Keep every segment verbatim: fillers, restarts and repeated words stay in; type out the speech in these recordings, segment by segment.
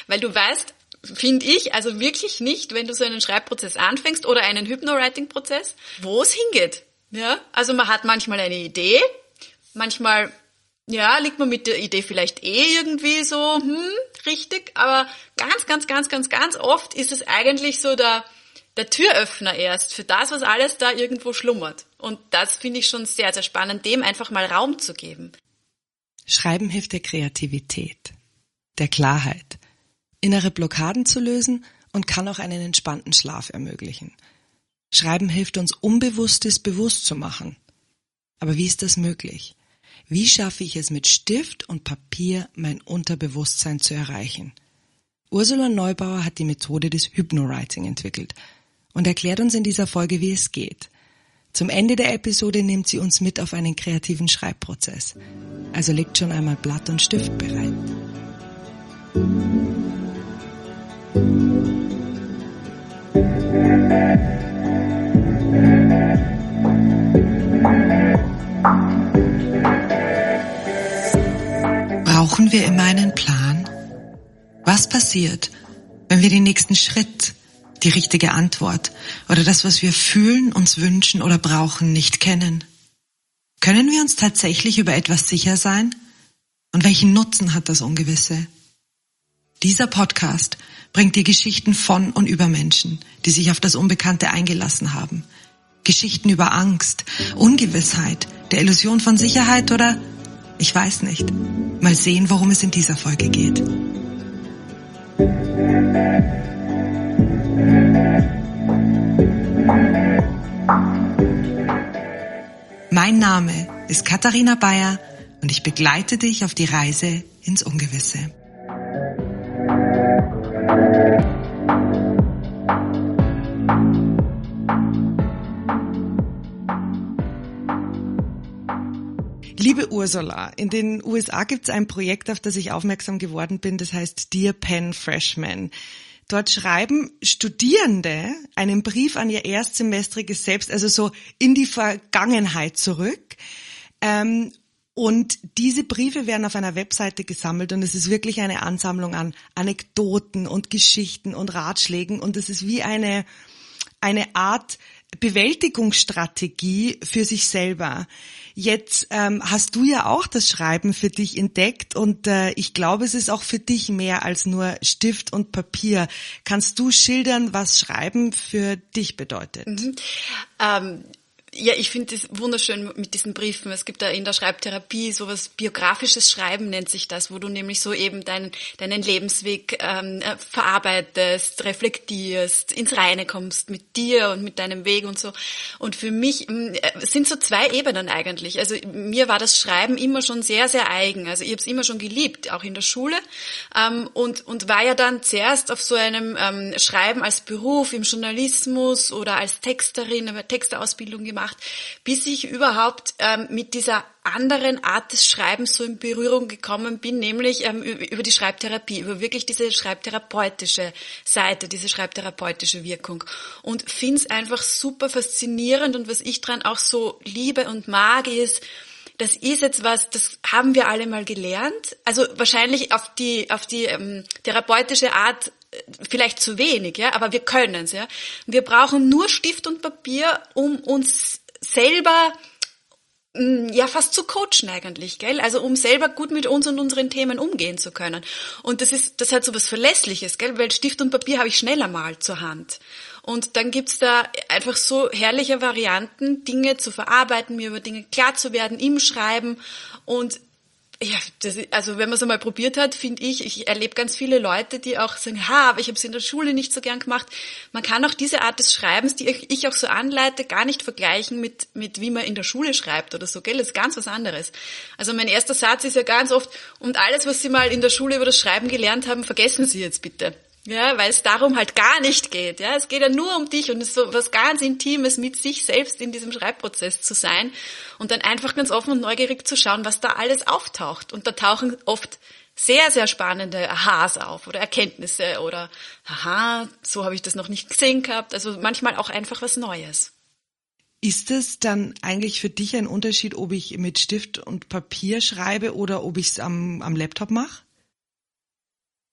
Weil du weißt, finde ich, also wirklich nicht, wenn du so einen Schreibprozess anfängst oder einen Hypno-Writing-Prozess, wo es hingeht. Ja, also man hat manchmal eine Idee, manchmal, ja, liegt man mit der Idee vielleicht eh irgendwie so, hm, richtig, aber ganz, ganz, ganz, ganz, ganz oft ist es eigentlich so der, der Türöffner erst für das, was alles da irgendwo schlummert. Und das finde ich schon sehr, sehr spannend, dem einfach mal Raum zu geben. Schreiben hilft der Kreativität, der Klarheit, innere Blockaden zu lösen und kann auch einen entspannten Schlaf ermöglichen. Schreiben hilft uns, Unbewusstes bewusst zu machen. Aber wie ist das möglich? Wie schaffe ich es mit Stift und Papier, mein Unterbewusstsein zu erreichen? Ursula Neubauer hat die Methode des Hypno-Writing entwickelt und erklärt uns in dieser Folge, wie es geht. Zum Ende der Episode nimmt sie uns mit auf einen kreativen Schreibprozess. Also legt schon einmal Blatt und Stift bereit. Brauchen wir immer einen Plan? Was passiert, wenn wir den nächsten Schritt, die richtige Antwort oder das, was wir fühlen, uns wünschen oder brauchen, nicht kennen? Können wir uns tatsächlich über etwas sicher sein? Und welchen Nutzen hat das Ungewisse? Dieser Podcast bringt dir Geschichten von und über Menschen, die sich auf das Unbekannte eingelassen haben. Geschichten über Angst, Ungewissheit, der Illusion von Sicherheit oder, ich weiß nicht. Mal sehen, worum es in dieser Folge geht. Mein Name ist Katharina Bayer und ich begleite dich auf die Reise ins Ungewisse. Liebe Ursula, in den U S A gibt es ein Projekt, auf das ich aufmerksam geworden bin, das heißt Dear Pen Freshman. Dort schreiben Studierende einen Brief an ihr erstsemestriges Selbst, also so in die Vergangenheit zurück. Ähm, und diese Briefe werden auf einer Webseite gesammelt und es ist wirklich eine Ansammlung an Anekdoten und Geschichten und Ratschlägen und es ist wie eine, eine Art Bewältigungsstrategie für sich selber. Jetzt ähm, hast du ja auch das Schreiben für dich entdeckt und äh, ich glaube, es ist auch für dich mehr als nur Stift und Papier. Kannst du schildern, was Schreiben für dich bedeutet? Mhm. Ähm Ja, ich finde das wunderschön mit diesen Briefen. Es gibt da in der Schreibtherapie sowas biografisches Schreiben nennt sich das, wo du nämlich so eben deinen deinen Lebensweg ähm, verarbeitest, reflektierst, ins Reine kommst mit dir und mit deinem Weg und so. Und für mich äh, sind so zwei Ebenen eigentlich. Also mir war das Schreiben immer schon sehr, sehr eigen. Also ich habe es immer schon geliebt, auch in der Schule. Ähm, und und war ja dann zuerst auf so einem ähm, Schreiben als Beruf im Journalismus oder als Texterin, eine Texterausbildung gemacht, bis ich überhaupt ähm, mit dieser anderen Art des Schreibens so in Berührung gekommen bin, nämlich ähm, über die Schreibtherapie, über wirklich diese schreibtherapeutische Seite, diese schreibtherapeutische Wirkung. Und finde es einfach super faszinierend und was ich dran auch so liebe und mag ist, das ist jetzt was, das haben wir alle mal gelernt. Also wahrscheinlich auf die auf die ähm, therapeutische Art vielleicht zu wenig, ja, aber wir können es, ja. Wir brauchen nur Stift und Papier, um uns selber ja fast zu coachen eigentlich, gell? Also um selber gut mit uns und unseren Themen umgehen zu können. Und das ist das hat so was Verlässliches, gell? Weil Stift und Papier habe ich schneller mal zur Hand. Und dann gibt's da einfach so herrliche Varianten, Dinge zu verarbeiten, mir über Dinge klar zu werden im Schreiben und ja, das, also wenn man es einmal probiert hat, finde ich, ich erlebe ganz viele Leute, die auch sagen, ha, aber ich habe es in der Schule nicht so gern gemacht. Man kann auch diese Art des Schreibens, die ich auch so anleite, gar nicht vergleichen mit mit wie man in der Schule schreibt oder so, gell? Das ist ganz was anderes. Also mein erster Satz ist ja ganz oft, und alles, was Sie mal in der Schule über das Schreiben gelernt haben, vergessen Sie jetzt bitte. Ja, weil es darum halt gar nicht geht. Ja, es geht ja nur um dich und es ist so was ganz Intimes, mit sich selbst in diesem Schreibprozess zu sein und dann einfach ganz offen und neugierig zu schauen, was da alles auftaucht. Und da tauchen oft sehr, sehr spannende Aha's auf oder Erkenntnisse oder aha, so habe ich das noch nicht gesehen gehabt. Also manchmal auch einfach was Neues. Ist es dann eigentlich für dich ein Unterschied, ob ich mit Stift und Papier schreibe oder ob ich es am, am Laptop mache?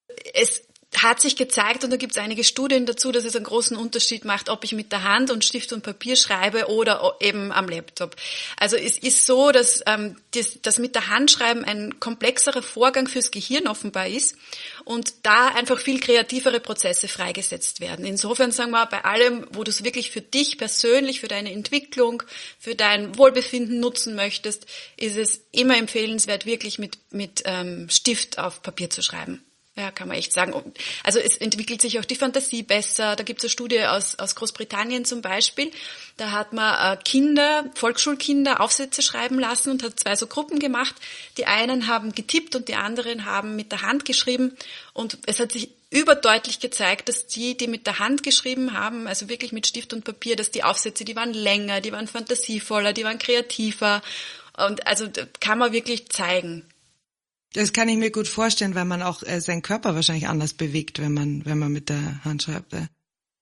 Es hat sich gezeigt, und da gibt es einige Studien dazu, dass es einen großen Unterschied macht, ob ich mit der Hand und Stift und Papier schreibe oder eben am Laptop. Also es ist so, dass ähm, das, das mit der Hand schreiben ein komplexerer Vorgang fürs Gehirn offenbar ist und da einfach viel kreativere Prozesse freigesetzt werden. Insofern sagen wir, bei allem, wo du es wirklich für dich persönlich, für deine Entwicklung, für dein Wohlbefinden nutzen möchtest, ist es immer empfehlenswert, wirklich mit, mit ähm, Stift auf Papier zu schreiben. Ja, kann man echt sagen. Also es entwickelt sich auch die Fantasie besser. Da gibt es eine Studie aus, aus Großbritannien zum Beispiel. Da hat man Kinder, Volksschulkinder Aufsätze schreiben lassen und hat zwei so Gruppen gemacht. Die einen haben getippt und die anderen haben mit der Hand geschrieben. Und es hat sich überdeutlich gezeigt, dass die, die mit der Hand geschrieben haben, also wirklich mit Stift und Papier, dass die Aufsätze, die waren länger, die waren fantasievoller, die waren kreativer. Und also kann man wirklich zeigen. Das kann ich mir gut vorstellen, weil man auch äh, seinen Körper wahrscheinlich anders bewegt, wenn man wenn man mit der Hand schreibt. Äh.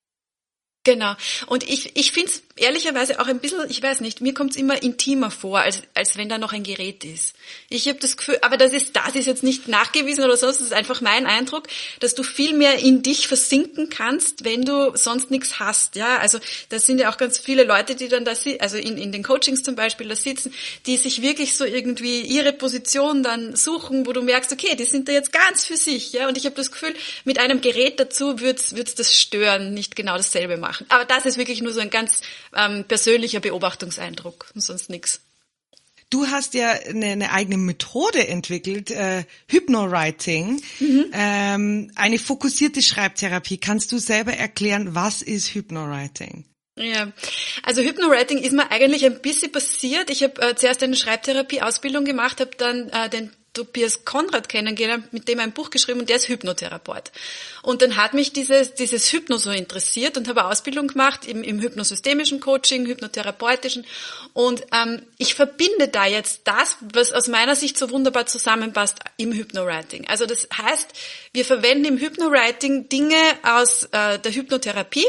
Genau. Und ich ich finde es ehrlicherweise auch ein bisschen, ich weiß nicht, mir kommt es immer intimer vor, als als wenn da noch ein Gerät ist. Ich habe das Gefühl, aber das ist das ist jetzt nicht nachgewiesen oder sonst, das ist einfach mein Eindruck, dass du viel mehr in dich versinken kannst, wenn du sonst nichts hast. Ja, also das sind ja auch ganz viele Leute, die dann da si- also in in den Coachings zum Beispiel da sitzen, die sich wirklich so irgendwie ihre Position dann suchen, wo du merkst, okay, die sind da jetzt ganz für sich. Ja, und ich habe das Gefühl, mit einem Gerät dazu wird's wird's das stören, nicht genau dasselbe machen. Aber das ist wirklich nur so ein ganz ähm, persönlicher Beobachtungseindruck und sonst nichts. Du hast ja eine, eine eigene Methode entwickelt, äh, Hypnowriting, mhm. ähm, eine fokussierte Schreibtherapie. Kannst du selber erklären, was ist Hypnowriting? Ja, also Hypnowriting ist mir eigentlich ein bisschen passiert. Ich habe äh, zuerst eine Schreibtherapie-Ausbildung gemacht, habe dann äh, den Tobias Konrad kennengelernt, mit dem ein Buch geschrieben und der ist Hypnotherapeut. Und dann hat mich dieses, dieses Hypno so interessiert und habe eine Ausbildung gemacht im, im hypnosystemischen Coaching, hypnotherapeutischen. Und ähm, ich verbinde da jetzt das, was aus meiner Sicht so wunderbar zusammenpasst im Hypnowriting. Also das heißt, wir verwenden im Hypnowriting Dinge aus äh, der Hypnotherapie,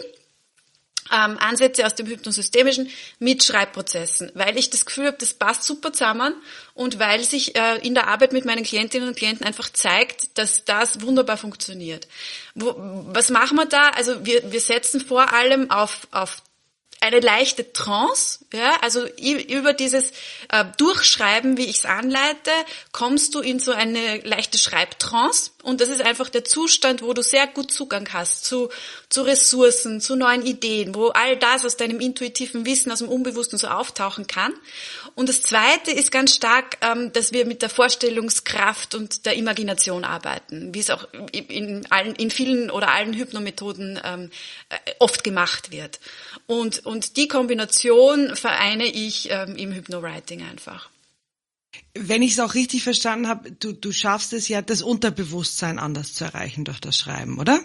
Ähm, Ansätze aus dem Hypnosystemischen mit Schreibprozessen, weil ich das Gefühl habe, das passt super zusammen und weil sich äh, in der Arbeit mit meinen Klientinnen und Klienten einfach zeigt, dass das wunderbar funktioniert. Wo, was machen wir da? Also wir, wir setzen vor allem auf, auf eine leichte Trance, ja, also über dieses äh, Durchschreiben, wie ich es anleite, kommst du in so eine leichte Schreibtrance und das ist einfach der Zustand, wo du sehr gut Zugang hast zu zu Ressourcen, zu neuen Ideen, wo all das aus deinem intuitiven Wissen, aus dem Unbewussten so auftauchen kann. Und das Zweite ist ganz stark, ähm, dass wir mit der Vorstellungskraft und der Imagination arbeiten, wie es auch in allen, in vielen oder allen Hypnomethoden ähm, oft gemacht wird. Und Und die Kombination vereine ich ähm, im Hypnowriting einfach. Wenn ich es auch richtig verstanden habe, du, du schaffst es ja, das Unterbewusstsein anders zu erreichen durch das Schreiben, oder?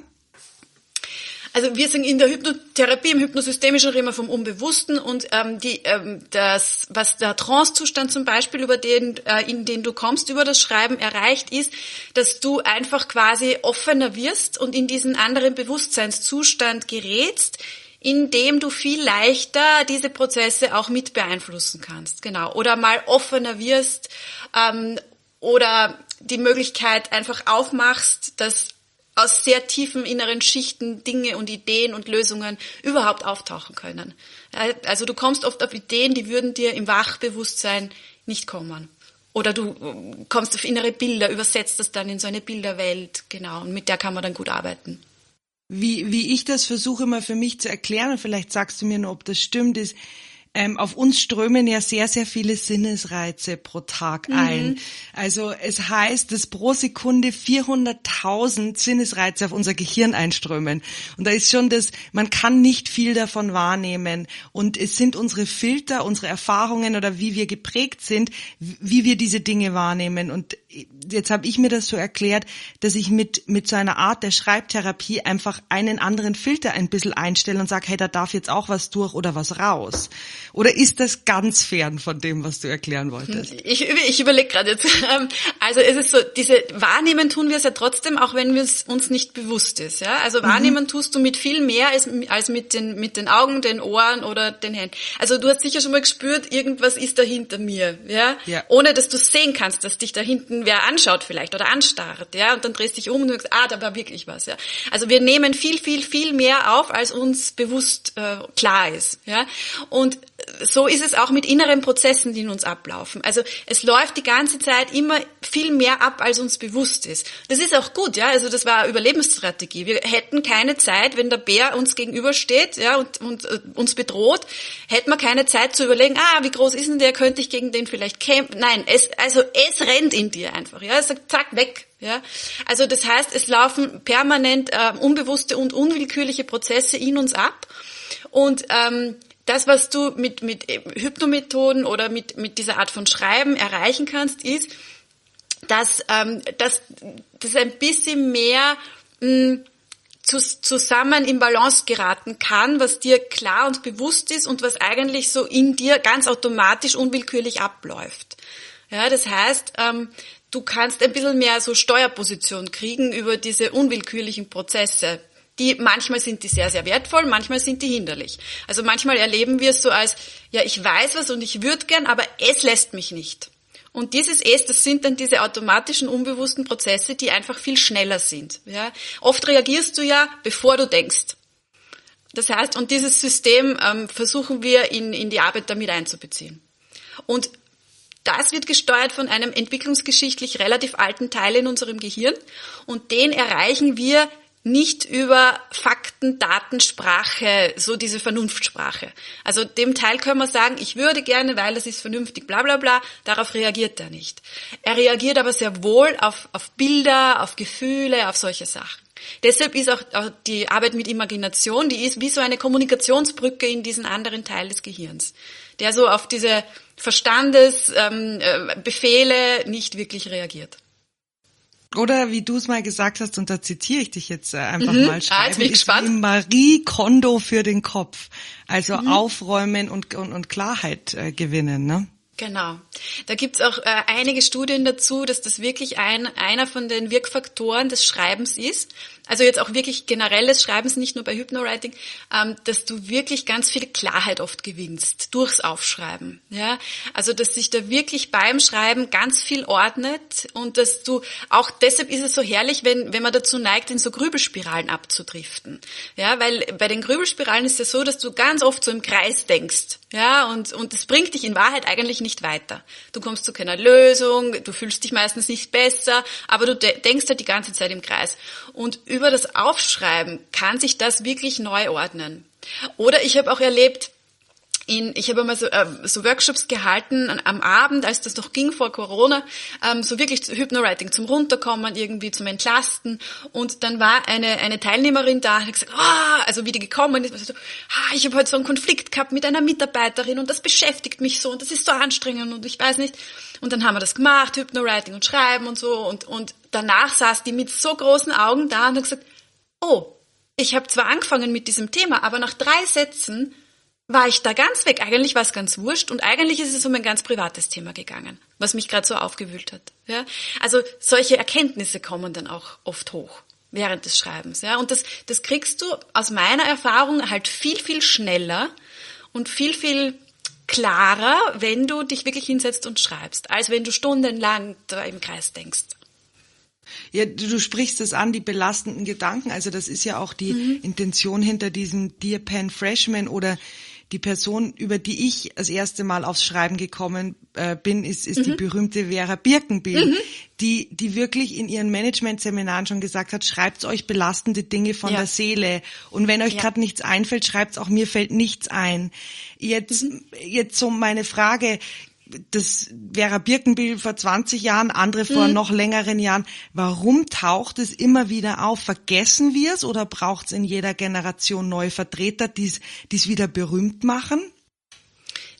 Also wir sind in der Hypnotherapie, im Hypnosystemischen reden wir vom Unbewussten und ähm, die, ähm, das, was der Trancezustand zum Beispiel, über den, äh, in den du kommst, über das Schreiben erreicht, ist, dass du einfach quasi offener wirst und in diesen anderen Bewusstseinszustand gerätst, indem du viel leichter diese Prozesse auch mit beeinflussen kannst, genau. Oder mal offener wirst ähm, oder die Möglichkeit einfach aufmachst, dass aus sehr tiefen inneren Schichten Dinge und Ideen und Lösungen überhaupt auftauchen können. Also du kommst oft auf Ideen, die würden dir im Wachbewusstsein nicht kommen. Oder du kommst auf innere Bilder, übersetzt das dann in so eine Bilderwelt, genau. Und mit der kann man dann gut arbeiten. Wie, wie ich das versuche immer für mich zu erklären, und vielleicht sagst du mir nur, ob das stimmt, ist, ähm, auf uns strömen ja sehr, sehr viele Sinnesreize pro Tag ein. Mhm. Also es heißt, dass pro Sekunde vierhunderttausend Sinnesreize auf unser Gehirn einströmen. Und da ist schon das, man kann nicht viel davon wahrnehmen. Und es sind unsere Filter, unsere Erfahrungen oder wie wir geprägt sind, wie wir diese Dinge wahrnehmen. Und jetzt habe ich mir das so erklärt, dass ich mit mit so einer Art der Schreibtherapie einfach einen anderen Filter ein bisschen einstelle und sage, hey, da darf jetzt auch was durch oder was raus. Oder ist das ganz fern von dem, was du erklären wolltest? Ich, ich überlege gerade jetzt. Also es ist so, diese Wahrnehmen tun wir es ja trotzdem, auch wenn es uns nicht bewusst ist. Ja? Also wahrnehmen mhm. tust du mit viel mehr als, als mit den, mit den Augen, den Ohren oder den Händen. Also du hast sicher schon mal gespürt, irgendwas ist da hinter mir. Ja? Ja. Ohne, dass du sehen kannst, dass dich da hinten wer anschaut vielleicht oder anstarrt. Ja? Und dann drehst dich um und sagst, ah, da war wirklich was. Ja? Also wir nehmen viel, viel, viel mehr auf, als uns bewusst äh, klar ist. Ja? Und so ist es auch mit inneren Prozessen, die in uns ablaufen. Also es läuft die ganze Zeit immer viel mehr ab, als uns bewusst ist. Das ist auch gut, ja. Also das war eine Überlebensstrategie. Wir hätten keine Zeit, wenn der Bär uns gegenübersteht, ja, und, und uh, uns bedroht, hätten wir keine Zeit zu überlegen, ah, wie groß ist denn der? Könnte ich gegen den vielleicht kämpfen? Nein, es, also es rennt in dir einfach, ja. Es sagt, zack, weg. Ja, also das heißt, es laufen permanent äh, unbewusste und unwillkürliche Prozesse in uns ab und ähm, das, was du mit mit Hypnomethoden oder mit mit dieser Art von Schreiben erreichen kannst, ist, dass ähm, dass das ein bisschen mehr mh, zu, zusammen in Balance geraten kann, was dir klar und bewusst ist und was eigentlich so in dir ganz automatisch unwillkürlich abläuft. Ja, das heißt, ähm, du kannst ein bisschen mehr so Steuerposition kriegen über diese unwillkürlichen Prozesse. Die, manchmal sind die sehr, sehr wertvoll, manchmal sind die hinderlich. Also manchmal erleben wir es so als, ja, ich weiß was und ich würde gern, aber es lässt mich nicht. Und dieses Es, das sind dann diese automatischen, unbewussten Prozesse, die einfach viel schneller sind. Ja? Oft reagierst du ja, bevor du denkst. Das heißt, und dieses System ähm, versuchen wir in, in die Arbeit damit einzubeziehen. Und das wird gesteuert von einem entwicklungsgeschichtlich relativ alten Teil in unserem Gehirn und den erreichen wir nicht über Fakten, Daten, Sprache, so diese Vernunftsprache. Also dem Teil können wir sagen, ich würde gerne, weil das ist vernünftig, bla bla bla, darauf reagiert er nicht. Er reagiert aber sehr wohl auf, auf Bilder, auf Gefühle, auf solche Sachen. Deshalb ist auch, auch die Arbeit mit Imagination, die ist wie so eine Kommunikationsbrücke in diesen anderen Teil des Gehirns, der so auf diese Verstandesbefehle ähm, nicht wirklich reagiert. Oder wie du es mal gesagt hast, und da zitiere ich dich jetzt einfach mhm. mal, schreiben, ah, jetzt bin ich ist gespannt. Wie Marie Kondo für den Kopf. Also mhm. aufräumen und, und, und Klarheit äh, gewinnen, ne? Genau. Da gibt's auch äh, einige Studien dazu, dass das wirklich ein, einer von den Wirkfaktoren des Schreibens ist. Also jetzt auch wirklich generelles Schreibens, nicht nur bei Hypnowriting, ähm, dass du wirklich ganz viel Klarheit oft gewinnst durchs Aufschreiben. Ja, also dass sich da wirklich beim Schreiben ganz viel ordnet und dass du auch deshalb ist es so herrlich, wenn wenn man dazu neigt, in so Grübelspiralen abzudriften. Ja, weil bei den Grübelspiralen ist es so, dass du ganz oft so im Kreis denkst. Ja, und und das bringt dich in Wahrheit eigentlich nicht weiter. Du kommst zu keiner Lösung, du fühlst dich meistens nicht besser, aber du de- denkst halt die ganze Zeit im Kreis. Und über das Aufschreiben kann sich das wirklich neu ordnen. Oder ich habe auch erlebt, in, ich habe einmal so, äh, so Workshops gehalten an, am Abend, als das noch ging vor Corona, ähm, so wirklich Hypnowriting zum Runterkommen, irgendwie zum Entlasten. Und dann war eine eine Teilnehmerin da und hat gesagt, ah, also wie die gekommen ist, so, ah, ich habe heute so einen Konflikt gehabt mit einer Mitarbeiterin und das beschäftigt mich so und das ist so anstrengend und ich weiß nicht. Und dann haben wir das gemacht, Hypnowriting und Schreiben und so und und danach saß die mit so großen Augen da und hat gesagt, oh, ich habe zwar angefangen mit diesem Thema, aber nach drei Sätzen war ich da ganz weg. Eigentlich war es ganz wurscht und eigentlich ist es um ein ganz privates Thema gegangen, was mich gerade so aufgewühlt hat. Ja? Also solche Erkenntnisse kommen dann auch oft hoch während des Schreibens. Ja? Und das, das kriegst du aus meiner Erfahrung halt viel, viel schneller und viel, viel klarer, wenn du dich wirklich hinsetzt und schreibst, als wenn du stundenlang da im Kreis denkst. Ja, du, du sprichst es an, die belastenden Gedanken. Also das ist ja auch die mhm. Intention hinter diesem Dear Pen Freshman oder die Person, über die ich das erste Mal aufs Schreiben gekommen äh, bin, ist, ist mhm. die berühmte Vera Birkenbiel, mhm. die, die wirklich in ihren Management-Seminaren schon gesagt hat, schreibt euch belastende Dinge von ja. der Seele. Und wenn euch ja. gerade nichts einfällt, schreibt auch, mir fällt nichts ein. Jetzt, mhm. jetzt so meine Frage, das Vera Birkenbiel vor zwanzig Jahren, andere vor mhm. noch längeren Jahren. Warum taucht es immer wieder auf? Vergessen wir es oder braucht es in jeder Generation neue Vertreter, die es wieder berühmt machen?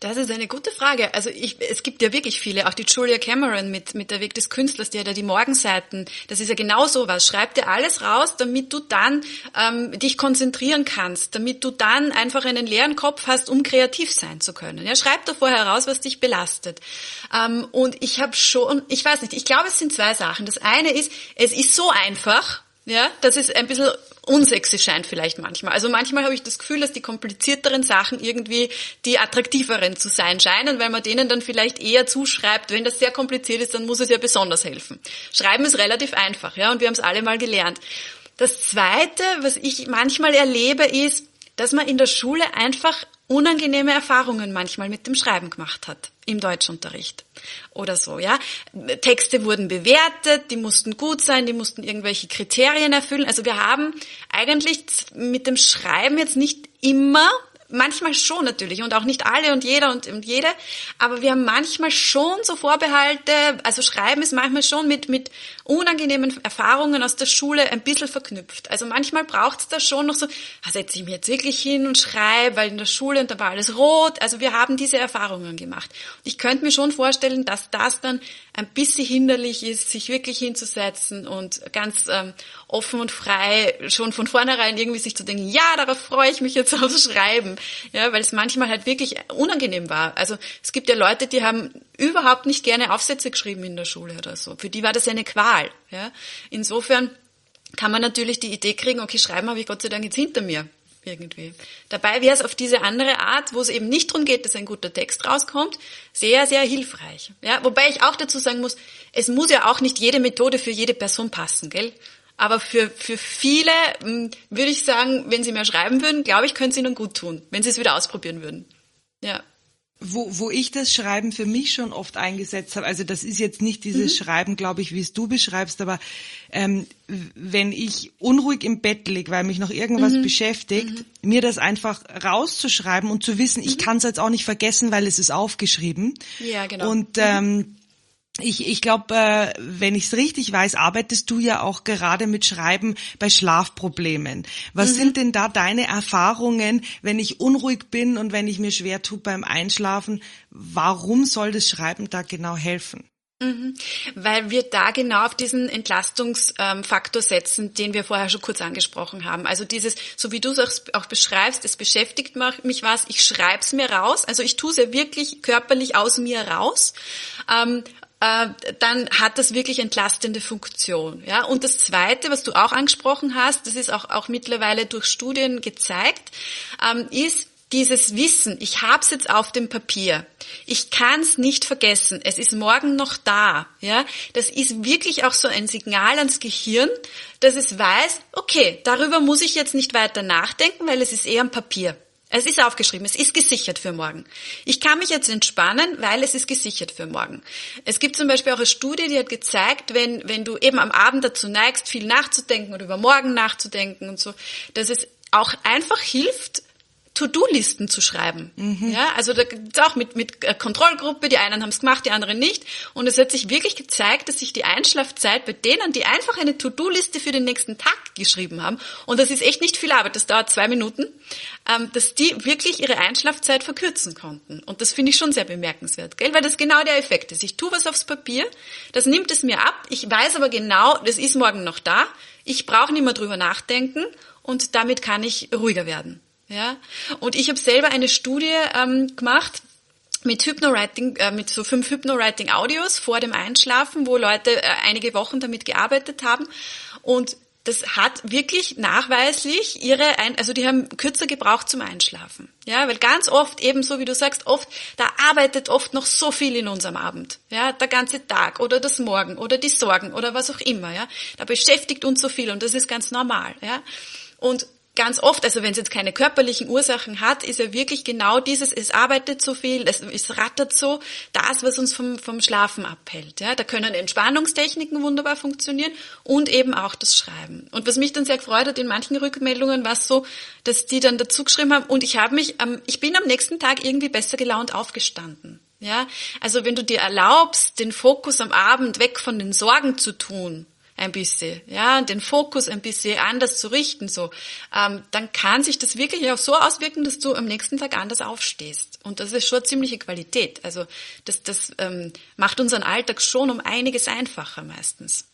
Das ist eine gute Frage. Also ich, es gibt ja wirklich viele, auch die Julia Cameron mit, mit der Weg des Künstlers, die hat ja die Morgenseiten. Das ist ja genau sowas. Schreib dir alles raus, damit du dann ähm, dich konzentrieren kannst, damit du dann einfach einen leeren Kopf hast, um kreativ sein zu können. Ja, schreib da vorher raus, was dich belastet. Ähm, und ich habe schon, ich weiß nicht, ich glaube, es sind zwei Sachen. Das eine ist, es ist so einfach, ja, dass es ein bisschen unsexy scheint vielleicht manchmal. Also manchmal habe ich das Gefühl, dass die komplizierteren Sachen irgendwie die attraktiveren zu sein scheinen, weil man denen dann vielleicht eher zuschreibt, wenn das sehr kompliziert ist, dann muss es ja besonders helfen. Schreiben ist relativ einfach, ja, und wir haben es alle mal gelernt. Das Zweite, was ich manchmal erlebe, ist, dass man in der Schule einfach unangenehme Erfahrungen manchmal mit dem Schreiben gemacht hat, im Deutschunterricht oder so, ja. Texte wurden bewertet, die mussten gut sein, die mussten irgendwelche Kriterien erfüllen. Also wir haben eigentlich mit dem Schreiben jetzt nicht immer, manchmal schon natürlich und auch nicht alle und jeder und, und jede, aber wir haben manchmal schon so Vorbehalte, also Schreiben ist manchmal schon mit, mit unangenehmen Erfahrungen aus der Schule ein bisschen verknüpft. Also manchmal braucht es da schon noch so, ah, setze ich mich jetzt wirklich hin und schreibe, weil in der Schule und da war alles rot. Also wir haben diese Erfahrungen gemacht. Und ich könnte mir schon vorstellen, dass das dann ein bisschen hinderlich ist, sich wirklich hinzusetzen und ganz ähm, offen und frei schon von vornherein irgendwie sich zu denken, ja, darauf freue ich mich jetzt aufs Schreiben. Ja, weil es manchmal halt wirklich unangenehm war. Also es gibt ja Leute, die haben überhaupt nicht gerne Aufsätze geschrieben in der Schule oder so. Für die war das eine Qual. Ja. Insofern kann man natürlich die Idee kriegen, okay, Schreiben habe ich Gott sei Dank jetzt hinter mir irgendwie. Dabei wäre es auf diese andere Art, wo es eben nicht darum geht, dass ein guter Text rauskommt, sehr, sehr hilfreich. Ja, wobei ich auch dazu sagen muss, es muss ja auch nicht jede Methode für jede Person passen, gell? Aber für, für viele mh, würde ich sagen, wenn sie mehr schreiben würden, glaube ich, könnte es ihnen gut tun, wenn sie es wieder ausprobieren würden. Ja. Wo, wo ich das Schreiben für mich schon oft eingesetzt habe, also das ist jetzt nicht dieses mhm. Schreiben, glaube ich, wie es du beschreibst, aber ähm, wenn ich unruhig im Bett liege, weil mich noch irgendwas mhm. beschäftigt, mhm. mir das einfach rauszuschreiben und zu wissen, mhm. ich kann es jetzt auch nicht vergessen, weil es ist aufgeschrieben. Ja, genau. Und ähm, mhm. Ich, ich glaube, äh, wenn ich es richtig weiß, arbeitest du ja auch gerade mit Schreiben bei Schlafproblemen. Was mhm. sind denn da deine Erfahrungen, wenn ich unruhig bin und wenn ich mir schwer tue beim Einschlafen? Warum soll das Schreiben da genau helfen? Mhm. Weil wir da genau auf diesen Entlastungsfaktor setzen, den wir vorher schon kurz angesprochen haben. Also dieses, so wie du es auch beschreibst, es beschäftigt mich was, ich schreibe es mir raus, also ich tue es ja wirklich körperlich aus mir raus. Ähm, dann hat das wirklich entlastende Funktion. Ja? Und das Zweite, was du auch angesprochen hast, das ist auch, auch mittlerweile durch Studien gezeigt, ähm, ist dieses Wissen, ich habe es jetzt auf dem Papier, ich kann es nicht vergessen, es ist morgen noch da. Ja? Das ist wirklich auch so ein Signal ans Gehirn, dass es weiß, okay, darüber muss ich jetzt nicht weiter nachdenken, weil es ist eher am Papier. Es ist aufgeschrieben, es ist gesichert für morgen. Ich kann mich jetzt entspannen, weil es ist gesichert für morgen. Es gibt zum Beispiel auch eine Studie, die hat gezeigt, wenn, wenn du eben am Abend dazu neigst, viel nachzudenken oder über morgen nachzudenken und so, dass es auch einfach hilft, To-Do-Listen zu schreiben. Mhm. Ja, also da gibt's auch mit, mit Kontrollgruppe, die einen haben es gemacht, die anderen nicht. Und es hat sich wirklich gezeigt, dass sich die Einschlafzeit bei denen, die einfach eine To-Do-Liste für den nächsten Tag geschrieben haben, und das ist echt nicht viel Arbeit, das dauert zwei Minuten, ähm, dass die wirklich ihre Einschlafzeit verkürzen konnten. Und das finde ich schon sehr bemerkenswert, gell? Weil das genau der Effekt ist. Ich tue was aufs Papier, das nimmt es mir ab, ich weiß aber genau, das ist morgen noch da, ich brauche nicht mehr drüber nachdenken und damit kann ich ruhiger werden. Ja, und ich habe selber eine Studie ähm, gemacht mit Hypnowriting, äh, mit so fünf Hypnowriting-Audios vor dem Einschlafen, wo Leute äh, einige Wochen damit gearbeitet haben, und das hat wirklich nachweislich ihre, Ein- also die haben kürzer gebraucht zum Einschlafen. Ja, weil ganz oft, eben so wie du sagst, oft, da arbeitet oft noch so viel in unserem Abend. Ja, der ganze Tag oder das Morgen oder die Sorgen oder was auch immer. Ja, da beschäftigt uns so viel und das ist ganz normal. Ja, und ganz oft, also wenn es jetzt keine körperlichen Ursachen hat, ist ja wirklich genau dieses, es arbeitet so viel, es, es rattert so, das, was uns vom, vom Schlafen abhält. Ja, da können Entspannungstechniken wunderbar funktionieren und eben auch das Schreiben. Und was mich dann sehr gefreut hat, in manchen Rückmeldungen war es so, dass die dann dazu geschrieben haben, und ich habe mich, am, ich bin am nächsten Tag irgendwie besser gelaunt aufgestanden. Ja, also wenn du dir erlaubst, den Fokus am Abend weg von den Sorgen zu tun, ein bisschen, ja, den Fokus ein bisschen anders zu richten, so, ähm, dann kann sich das wirklich auch so auswirken, dass du am nächsten Tag anders aufstehst. Und das ist schon eine ziemliche Qualität. Also das, das ähm, macht unseren Alltag schon um einiges einfacher meistens.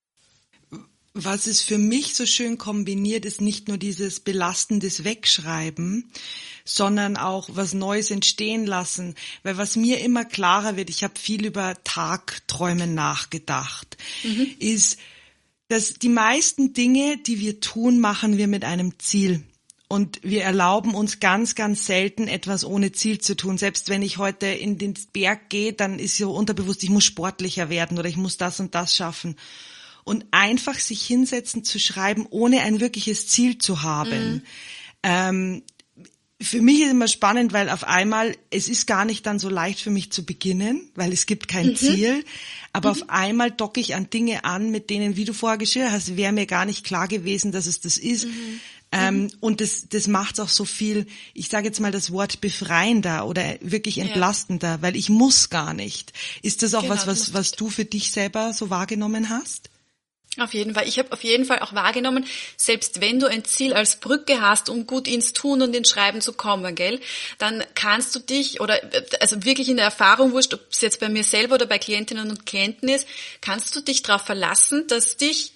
Was es für mich so schön kombiniert, ist nicht nur dieses belastendes Wegschreiben, sondern auch was Neues entstehen lassen. Weil was mir immer klarer wird, ich habe viel über Tagträumen nachgedacht, mhm. ist, dass die meisten Dinge, die wir tun, machen wir mit einem Ziel. Und wir erlauben uns ganz, ganz selten etwas ohne Ziel zu tun. Selbst wenn ich heute in den Berg gehe, dann ist so unterbewusst, ich muss sportlicher werden oder ich muss das und das schaffen. Und einfach sich hinsetzen zu schreiben, ohne ein wirkliches Ziel zu haben. Mhm. Ähm, für mich ist immer spannend, weil auf einmal, es ist gar nicht dann so leicht für mich zu beginnen, weil es gibt kein mhm. Ziel. Aber mhm. auf einmal docke ich an Dinge an, mit denen, wie du vorher geschildert hast, wäre mir gar nicht klar gewesen, dass es das ist. Mhm. Ähm, mhm. Und das, das macht auch so viel, ich sage jetzt mal das Wort befreiender oder wirklich entlastender, ja. weil ich muss gar nicht. Ist das auch genau, was, was, was du für dich selber so wahrgenommen hast? Auf jeden Fall. Ich habe auf jeden Fall auch wahrgenommen, selbst wenn du ein Ziel als Brücke hast, um gut ins Tun und ins Schreiben zu kommen, gell, dann kannst du dich, oder also wirklich in der Erfahrung, wurscht, ob es jetzt bei mir selber oder bei Klientinnen und Klienten ist, kannst du dich darauf verlassen, dass dich,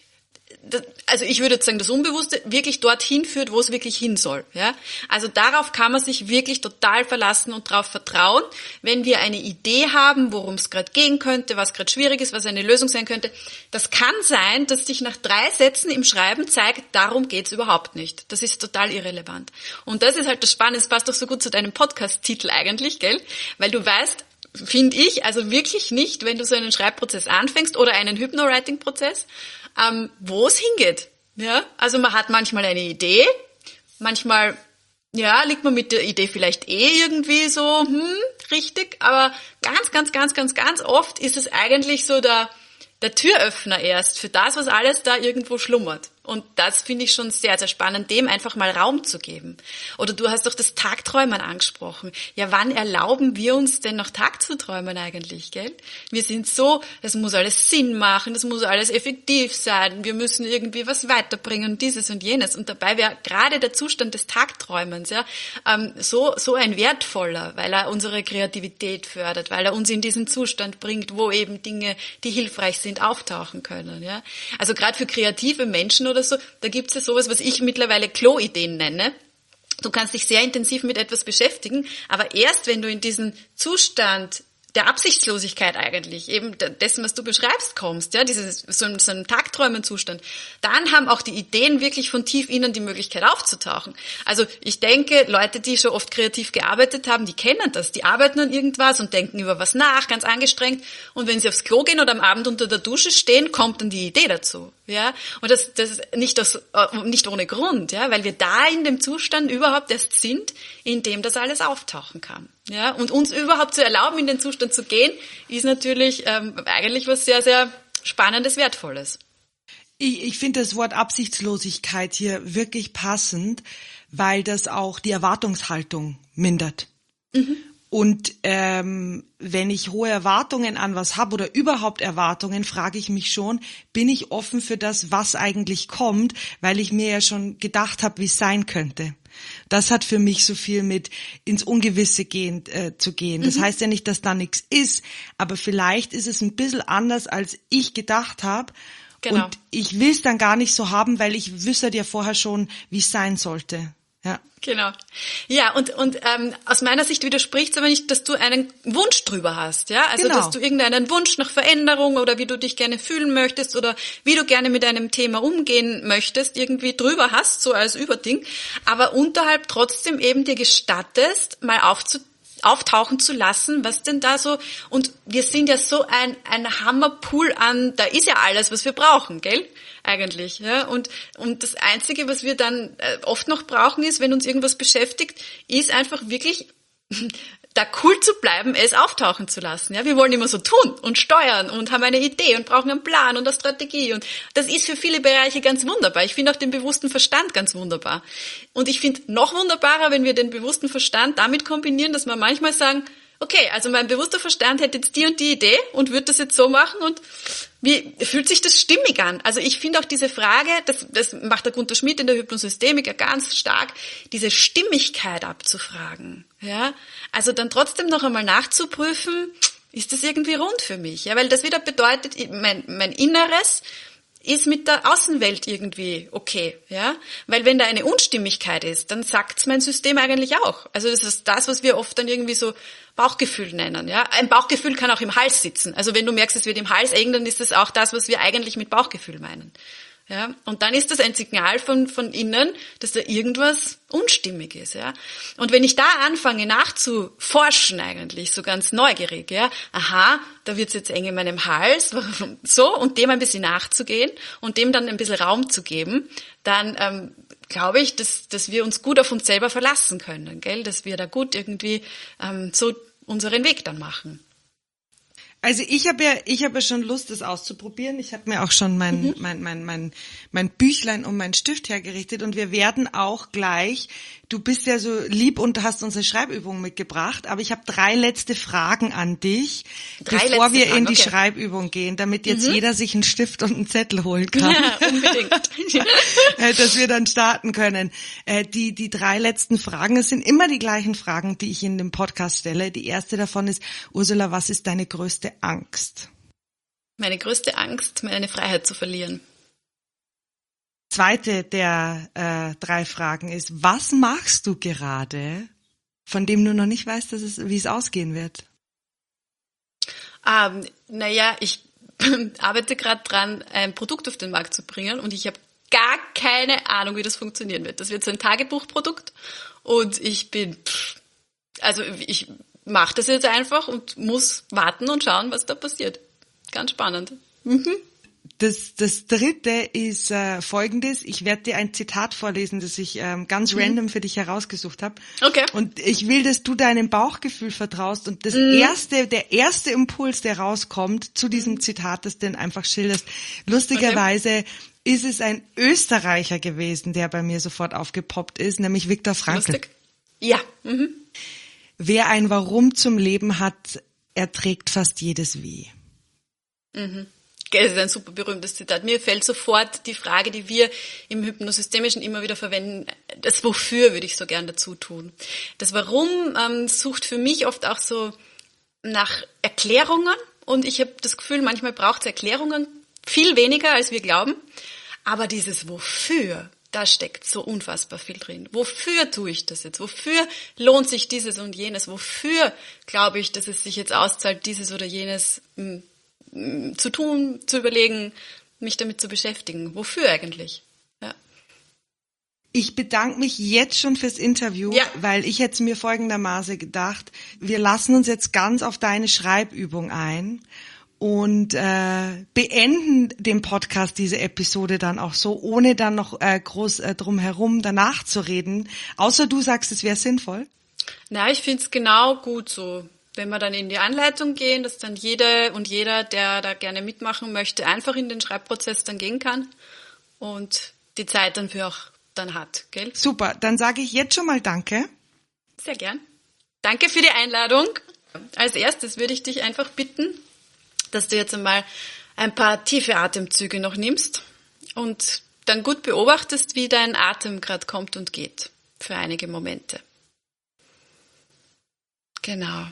also ich würde jetzt sagen, das Unbewusste wirklich dorthin führt, wo es wirklich hin soll. Ja? Also darauf kann man sich wirklich total verlassen und darauf vertrauen, wenn wir eine Idee haben, worum es gerade gehen könnte, was gerade schwierig ist, was eine Lösung sein könnte. Das kann sein, dass sich nach drei Sätzen im Schreiben zeigt, darum geht's überhaupt nicht. Das ist total irrelevant. Und das ist halt das Spannende, das passt doch so gut zu deinem Podcast-Titel eigentlich, gell? Weil du weißt, finde ich, also wirklich nicht, wenn du so einen Schreibprozess anfängst oder einen Hypno-Writing-Prozess, ähm, wo es hingeht. Ja, also man hat manchmal eine Idee, manchmal, ja, liegt man mit der Idee vielleicht eh irgendwie so, hm, richtig, aber ganz, ganz, ganz, ganz, ganz oft ist es eigentlich so der, der Türöffner erst für das, was alles da irgendwo schlummert. Und das finde ich schon sehr, sehr spannend, dem einfach mal Raum zu geben. Oder du hast doch das Tagträumen angesprochen. Ja, wann erlauben wir uns denn noch Tag zu träumen eigentlich, gell? Wir sind so, das muss alles Sinn machen, das muss alles effektiv sein, wir müssen irgendwie was weiterbringen, dieses und jenes. Und dabei wäre gerade der Zustand des Tagträumens, ja, ähm, so, so ein wertvoller, weil er unsere Kreativität fördert, weil er uns in diesen Zustand bringt, wo eben Dinge, die hilfreich sind, auftauchen können, ja. Also gerade für kreative Menschen oder so, da gibt's ja sowas, was ich mittlerweile Klo-Ideen nenne. Du kannst dich sehr intensiv mit etwas beschäftigen, aber erst wenn du in diesen Zustand der Absichtslosigkeit eigentlich, eben dessen, was du beschreibst, kommst, ja, dieses, so, so einem Tagträumenzustand, dann haben auch die Ideen wirklich von tief innen die Möglichkeit aufzutauchen. Also ich denke, Leute, die schon oft kreativ gearbeitet haben, die kennen das, die arbeiten an irgendwas und denken über was nach, ganz angestrengt, und wenn sie aufs Klo gehen oder am Abend unter der Dusche stehen, kommt dann die Idee dazu, ja, und das, das nicht aus, nicht ohne Grund, ja, weil wir da in dem Zustand überhaupt erst sind, in dem das alles auftauchen kann. Ja, und uns überhaupt zu erlauben, in den Zustand zu gehen, ist natürlich ähm, eigentlich was sehr, sehr Spannendes, Wertvolles. Ich, ich finde das Wort Absichtslosigkeit hier wirklich passend, weil das auch die Erwartungshaltung mindert. Mhm. Und ähm, wenn ich hohe Erwartungen an was habe oder überhaupt Erwartungen, frage ich mich schon, bin ich offen für das, was eigentlich kommt, weil ich mir ja schon gedacht habe, wie es sein könnte. Das hat für mich so viel mit ins Ungewisse gehen, äh, zu gehen. Das mhm. heißt ja nicht, dass da nichts ist, aber vielleicht ist es ein bisschen anders, als ich gedacht habe. Genau. Und ich will es dann gar nicht so haben, weil ich wüsste ja vorher schon, wie es sein sollte. Ja. Genau. Ja, und und ähm, aus meiner Sicht widerspricht es aber nicht, dass du einen Wunsch drüber hast, ja? Also, genau. Dass du irgendeinen Wunsch nach Veränderung oder wie du dich gerne fühlen möchtest oder wie du gerne mit einem Thema umgehen möchtest, irgendwie drüber hast, so als Überding, aber unterhalb trotzdem eben dir gestattest, mal aufzu auftauchen zu lassen, was denn da so, und wir sind ja so ein ein Hammerpool an, da ist ja alles, was wir brauchen, gell? Eigentlich, ja, und und das Einzige, was wir dann äh, oft noch brauchen, ist, wenn uns irgendwas beschäftigt, ist einfach wirklich da cool zu bleiben, es auftauchen zu lassen. Ja, wir wollen immer so tun und steuern und haben eine Idee und brauchen einen Plan und eine Strategie, und das ist für viele Bereiche ganz wunderbar. Ich finde auch den bewussten Verstand ganz wunderbar. Und ich finde noch wunderbarer, wenn wir den bewussten Verstand damit kombinieren, dass wir manchmal sagen, okay, also mein bewusster Verstand hätte jetzt die und die Idee und würde das jetzt so machen und wie fühlt sich das stimmig an? Also ich finde auch diese Frage, das, das macht der Gunther Schmidt in der Hypnosystemik ja ganz stark, diese Stimmigkeit abzufragen. Ja, also dann trotzdem noch einmal nachzuprüfen, ist das irgendwie rund für mich? Ja, weil das wieder bedeutet, mein, mein Inneres ist mit der Außenwelt irgendwie okay, ja? Weil wenn da eine Unstimmigkeit ist, dann sagt's mein System eigentlich auch. Also das ist das, was wir oft dann irgendwie so Bauchgefühl nennen, ja? Ein Bauchgefühl kann auch im Hals sitzen. Also wenn du merkst, es wird im Hals eng, dann ist das auch das, was wir eigentlich mit Bauchgefühl meinen. Ja, und dann ist das ein Signal von, von innen, dass da irgendwas unstimmig ist, ja. Und wenn ich da anfange nachzuforschen eigentlich, so ganz neugierig, ja, aha, da wird's jetzt eng in meinem Hals, warum so, und dem ein bisschen nachzugehen und dem dann ein bisschen Raum zu geben, dann, ähm, glaube ich, dass, dass wir uns gut auf uns selber verlassen können, gell, dass wir da gut irgendwie, ähm, so unseren Weg dann machen. Also ich habe ja, ich habe ja schon Lust, das auszuprobieren. Ich habe mir auch schon mein, mhm. mein, mein, mein, mein Büchlein und meinen Stift hergerichtet und wir werden auch gleich, du bist ja so lieb und hast unsere Schreibübung mitgebracht, aber ich habe drei letzte Fragen an dich, drei bevor wir Fragen, in die okay. Schreibübung gehen, damit jetzt mhm. jeder sich einen Stift und einen Zettel holen kann. Ja, unbedingt. Dass wir dann starten können. Die, die drei letzten Fragen, es sind immer die gleichen Fragen, die ich in dem Podcast stelle. Die erste davon ist, Ursula, was ist deine größte Angst? Meine größte Angst, meine Freiheit zu verlieren. Zweite der äh, drei Fragen ist, was machst du gerade, von dem du noch nicht weißt, dass es, wie es ausgehen wird? Ähm, naja, ich arbeite gerade dran, ein Produkt auf den Markt zu bringen und ich habe gar keine Ahnung, wie das funktionieren wird. Das wird so ein Tagebuchprodukt und ich bin, also ich mache das jetzt einfach und muss warten und schauen, was da passiert. Ganz spannend. Mhm. Das, das dritte ist äh, folgendes. Ich werde dir ein Zitat vorlesen, das ich ähm, ganz mhm. random für dich herausgesucht habe. Okay. Und ich will, dass du deinem Bauchgefühl vertraust und das mhm. erste, der erste Impuls, der rauskommt zu diesem Zitat, das du dann einfach schilderst. Lustigerweise okay. ist es ein Österreicher gewesen, der bei mir sofort aufgepoppt ist, nämlich Viktor Frankl. Lustig. Ja. Mhm. Wer ein Warum zum Leben hat, erträgt fast jedes Wie. Mhm. Das ist ein super berühmtes Zitat. Mir fällt sofort die Frage, die wir im Hypnosystemischen immer wieder verwenden, das Wofür würde ich so gern dazu tun. Das Warum ähm, sucht für mich oft auch so nach Erklärungen und ich habe das Gefühl, manchmal braucht es Erklärungen viel weniger, als wir glauben. Aber dieses Wofür, da steckt so unfassbar viel drin. Wofür tue ich das jetzt? Wofür lohnt sich dieses und jenes? Wofür glaube ich, dass es sich jetzt auszahlt, dieses oder jenes mh, zu tun, zu überlegen, mich damit zu beschäftigen. Wofür eigentlich? Ja. Ich bedanke mich jetzt schon fürs Interview, ja. weil ich jetzt mir folgendermaßen gedacht, wir lassen uns jetzt ganz auf deine Schreibübung ein und äh, beenden den Podcast, diese Episode dann auch so, ohne dann noch äh, groß äh, drumherum danach zu reden. Außer du sagst, es wäre sinnvoll. Na, ich finde es genau gut so. Wenn wir dann in die Anleitung gehen, dass dann jede und jeder, der da gerne mitmachen möchte, einfach in den Schreibprozess dann gehen kann und die Zeit dann für auch dann hat, gell? Super, dann sage ich jetzt schon mal Danke. Sehr gern. Danke für die Einladung. Als erstes würde ich dich einfach bitten, dass du jetzt einmal ein paar tiefe Atemzüge noch nimmst und dann gut beobachtest, wie dein Atem gerade kommt und geht für einige Momente. Genau.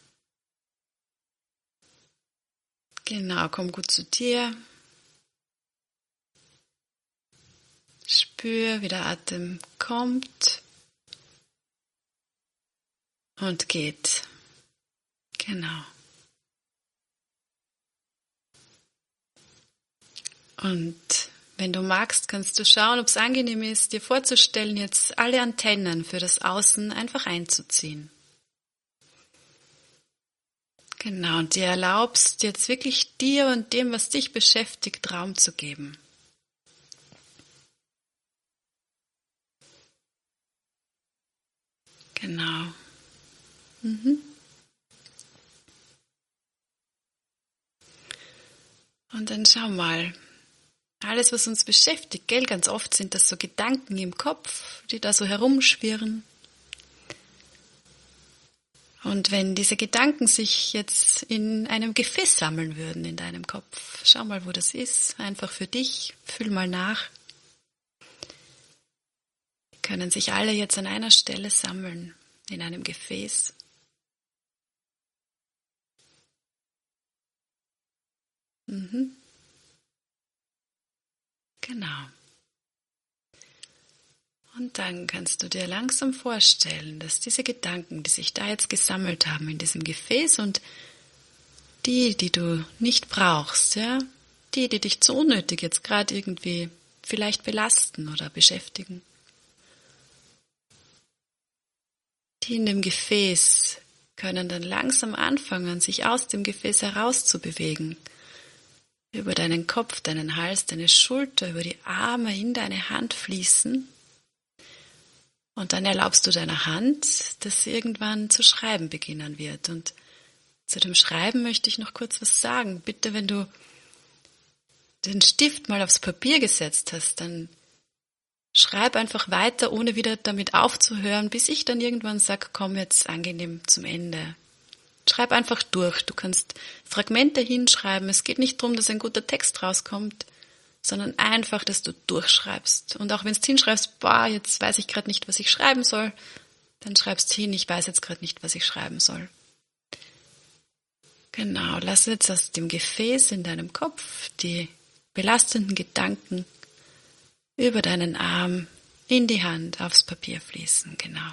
Genau, komm gut zu dir. Spür, wie der Atem kommt und geht. Genau. Und wenn du magst, kannst du schauen, ob es angenehm ist, dir vorzustellen, jetzt alle Antennen für das Außen einfach einzuziehen. Genau, und dir erlaubst, jetzt wirklich dir und dem, was dich beschäftigt, Raum zu geben. Genau. Mhm. Und dann schau mal, alles, was uns beschäftigt, gell, ganz oft sind das so Gedanken im Kopf, die da so herumschwirren. Und wenn diese Gedanken sich jetzt in einem Gefäß sammeln würden in deinem Kopf, schau mal, wo das ist, einfach für dich, fühl mal nach. Die können sich alle jetzt an einer Stelle sammeln, in einem Gefäß. Mhm. Genau. Und dann kannst du dir langsam vorstellen, dass diese Gedanken, die sich da jetzt gesammelt haben in diesem Gefäß und die, die du nicht brauchst, ja, die, die dich zu unnötig jetzt gerade irgendwie vielleicht belasten oder beschäftigen, die in dem Gefäß können dann langsam anfangen, sich aus dem Gefäß herauszubewegen. Über deinen Kopf, deinen Hals, deine Schulter, über die Arme in deine Hand fließen. Und dann erlaubst du deiner Hand, dass sie irgendwann zu schreiben beginnen wird. Und zu dem Schreiben möchte ich noch kurz was sagen. Bitte, wenn du den Stift mal aufs Papier gesetzt hast, dann schreib einfach weiter, ohne wieder damit aufzuhören, bis ich dann irgendwann sage, komm jetzt angenehm zum Ende. Schreib einfach durch. Du kannst Fragmente hinschreiben. Es geht nicht darum, dass ein guter Text rauskommt, sondern einfach, dass du durchschreibst. Und auch wenn du hinschreibst, boah, jetzt weiß ich gerade nicht, was ich schreiben soll, dann schreibst hin, ich weiß jetzt gerade nicht, was ich schreiben soll. Genau, lass jetzt aus dem Gefäß in deinem Kopf die belastenden Gedanken über deinen Arm in die Hand aufs Papier fließen. Genau.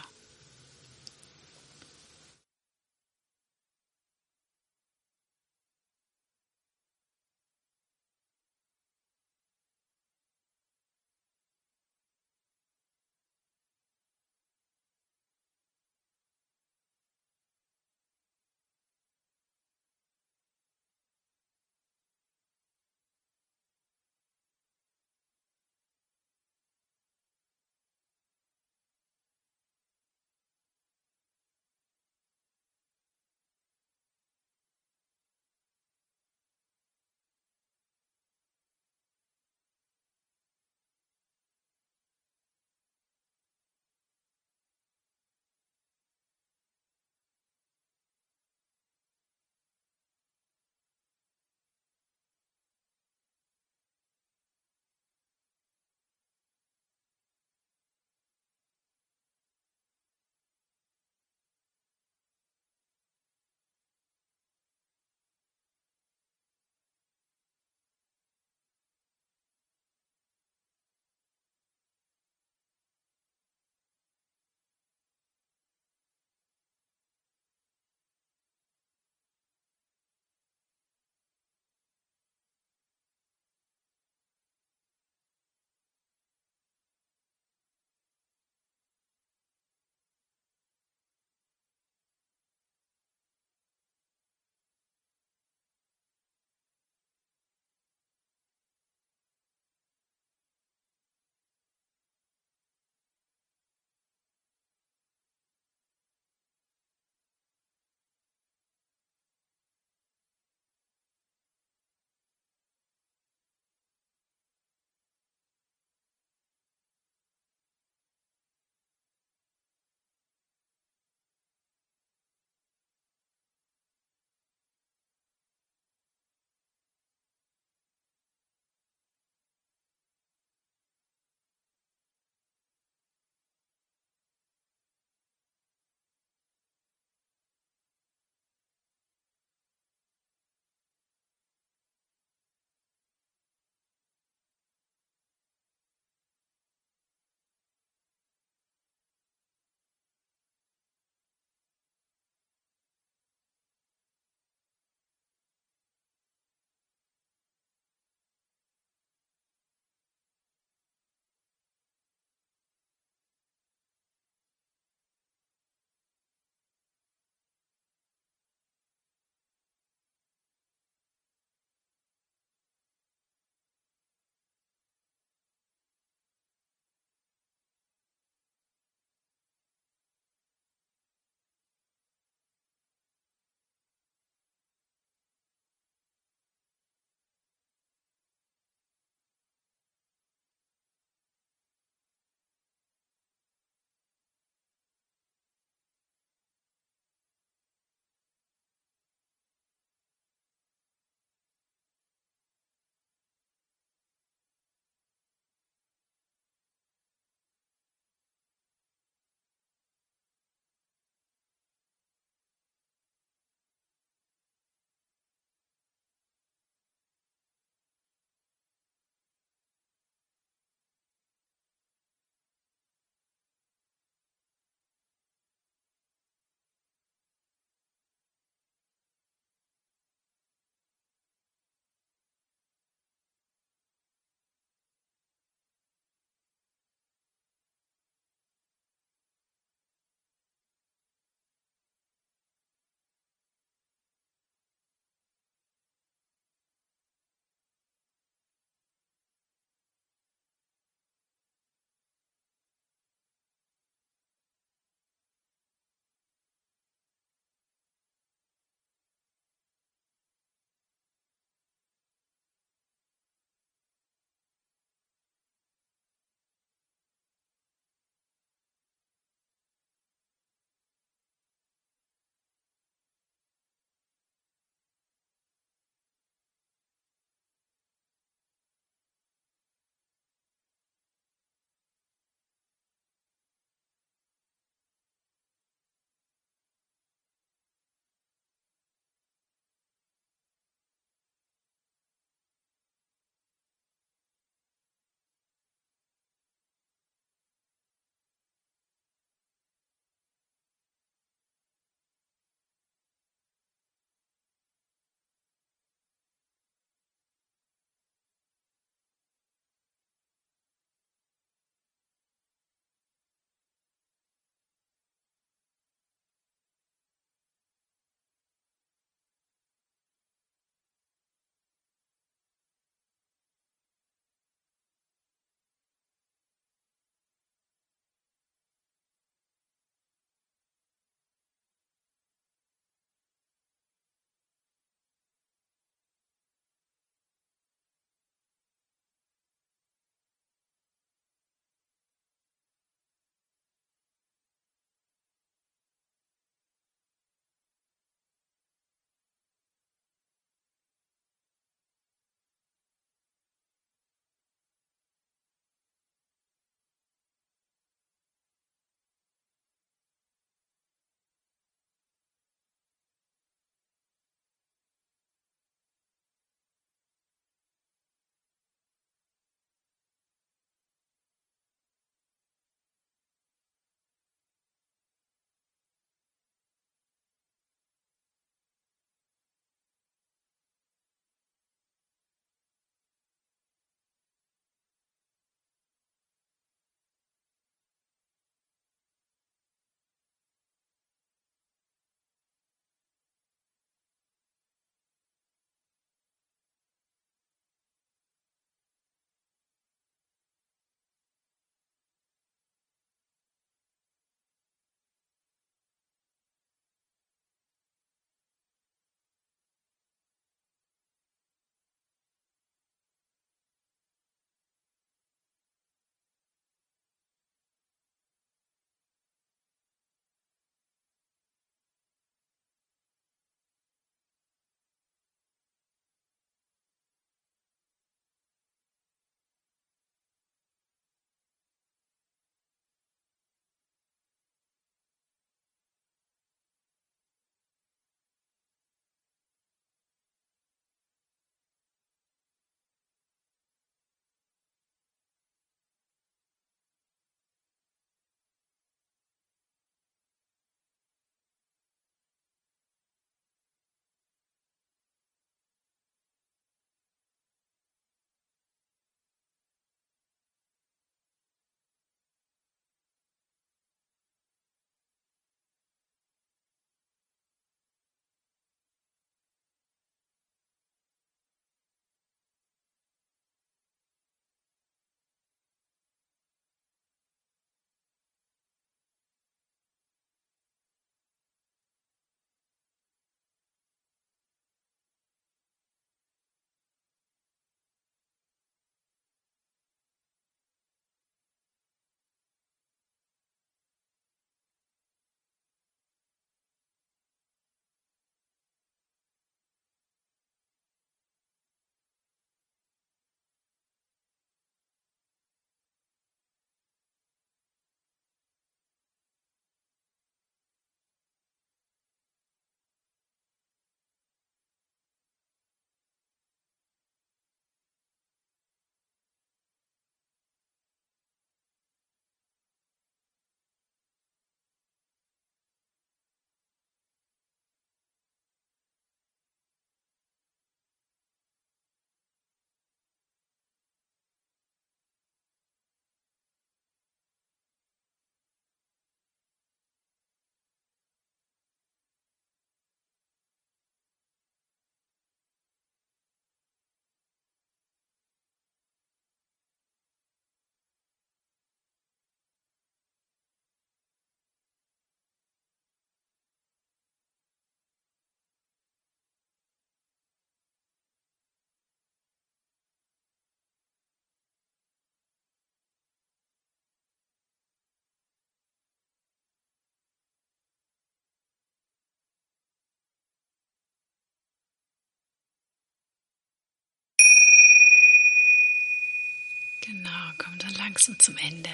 Genau, kommen dann langsam zum Ende.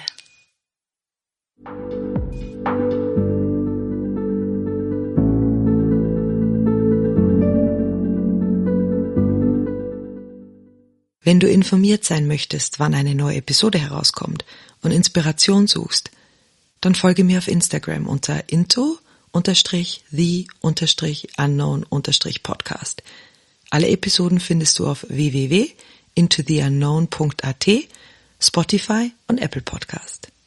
Wenn du informiert sein möchtest, wann eine neue Episode herauskommt und Inspiration suchst, dann folge mir auf Instagram unter into unterstrich the unterstrich unknown unterstrich podcast. Alle Episoden findest du auf w w w punkt into the unknown punkt a t, Spotify und Apple Podcast.